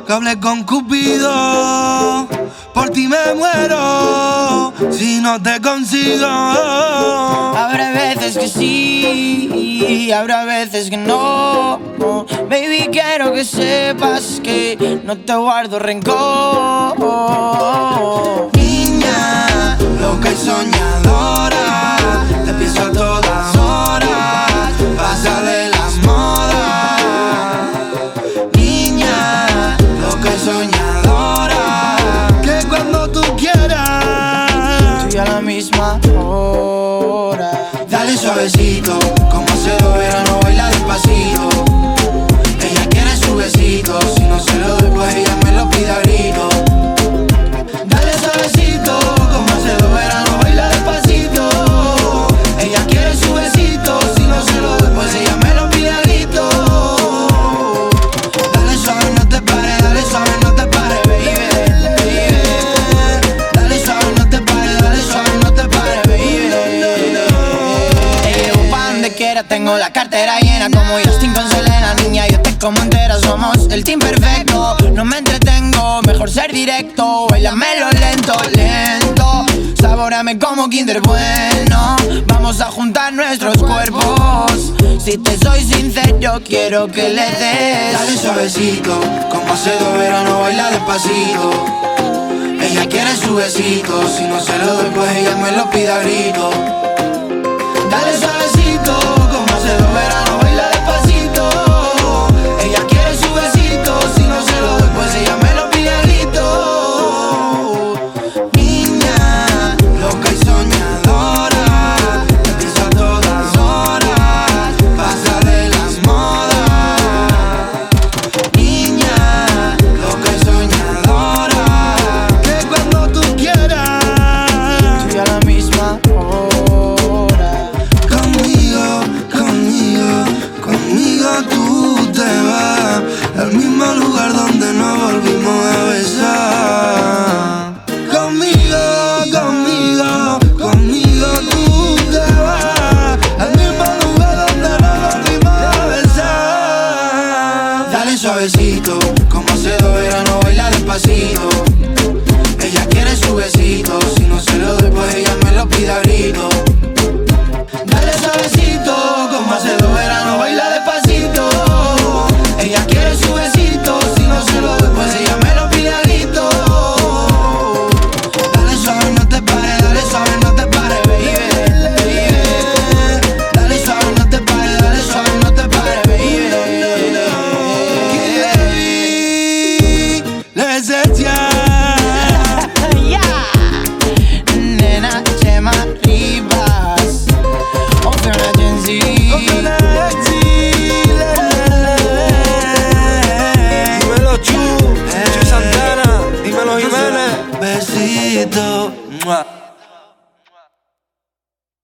que hablé con Cupido. Por ti me muero si no te consigo. Habrá veces que sí, habrá veces que no. Baby, quiero que sepas que no te guardo rencor. Niña, loca y soñadora, te pienso a todas horas, pasa de las modas. Niña, loca y soñadora, que cuando tú quieras, estoy a la misma hora. dale suavecito, como hace 2 veranos baila despacito. Ella quiere su besito, si no se lo doy pues ella me lo pide a grito. Dale suavecito, como hace 2 veranos baila despacito. Ella quiere su besito, si no se lo doy pues ella me lo pide a grito. Dale suave, no te pares, dale suave, no te pares, baby. Dale suave, no te pares, dale suave, no te pares, baby. Te llevo pa' donde quiera, tengo la cartera llena como Justin con Selena. Niña, yo te como entera, somos el team perfecto. No me entretengo, mejor ser directo. Báilamelo lento, lento. Saboreame como Kinder Bueno. Vamos a juntar nuestros cuerpos. Si te soy sincero, quiero que le des. Dale suavecito, como hace 2 veranos baila despacito. Ella quiere su besito, si no se lo doy pues ella me lo pide a grito.